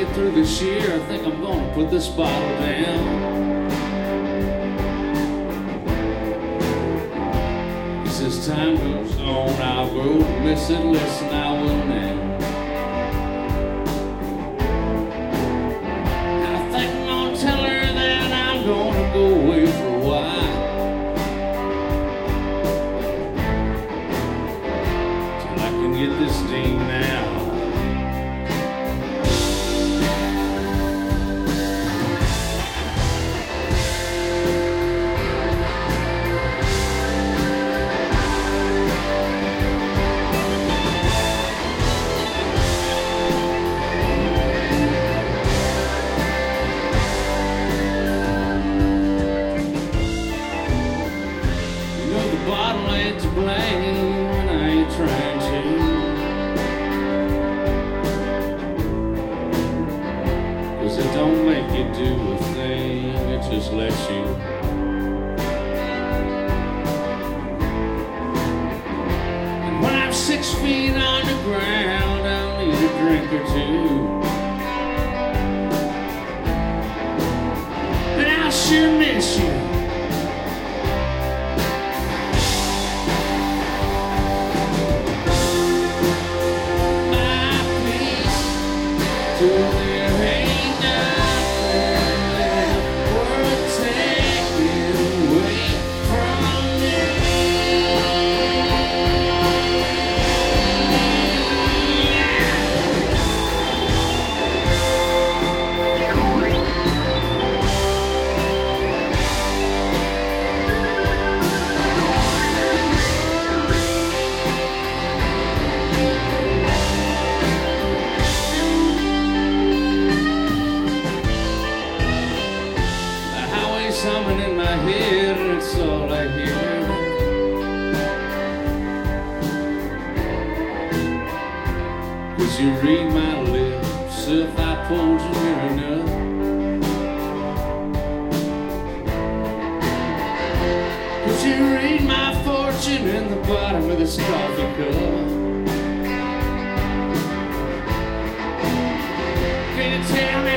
get through this year, I think I'm gonna put this bottle down. As time goes on, I'll grow to miss it less than I will now. And I think I'm gonna tell her that I'm gonna go away for a while, till I can get this demon out. Bottle ain't to blame, and I ain't trying to. Cause it don't make you do a thing, it just lets you. And when I'm 6 feet on the ground, I'll need a drink or two. And I'll sure miss you. There ain't nothing left worth taking away from me. Something in my head, and it's all I hear. Cause you read my lips if I pulled you near enough. Cause you read my fortune in the bottom of this coffee cup. Can you tell me